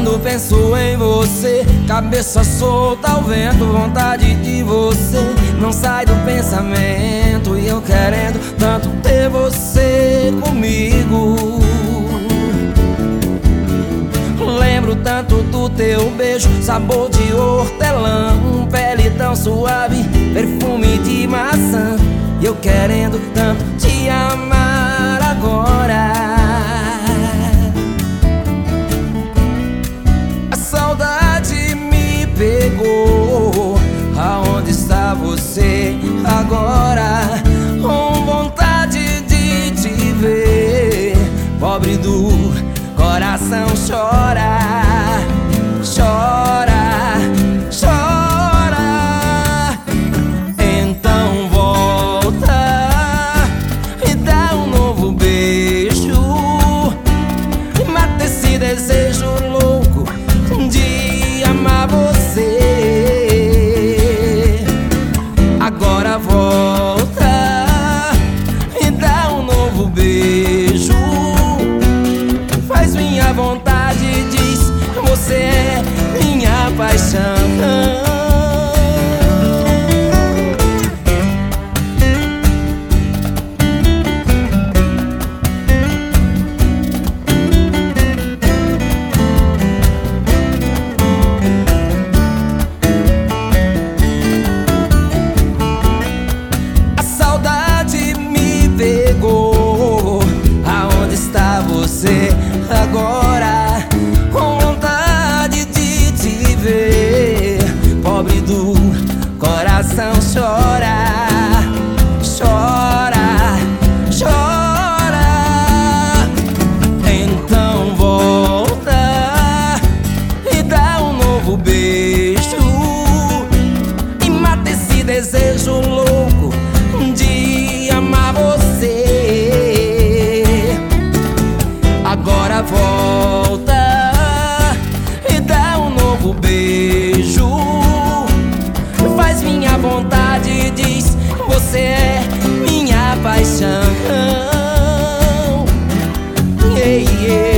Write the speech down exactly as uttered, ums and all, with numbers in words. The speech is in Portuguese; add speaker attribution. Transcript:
Speaker 1: quando penso em você, cabeça solta ao vento, vontade de você não sai do pensamento. E eu querendo tanto ter você comigo. Lembro tanto do teu beijo, sabor de hortelã, pele tão suave, perfume de maçã. E eu querendo tanto te amar agora. A saudade me pegou. Aonde está você agora? Com vontade de te ver. Pobre do coração chora, chora, chora. Então volta e dá um novo beijo. Mata esse desejo louco de amar você. Agora volta e dá um novo beijo. Faz minha vontade, diz você é minha paixão. A saudade me pegou. Aonde está você agora? Com vontade de te ver. Pobre do coração chora, chora, chora. Então volta e dá um novo beijo. E mata esse desejo louco de amar você. Agora volta e dá um novo beijo. Faz minha vontade, diz você é minha paixão. Yeah, yeah.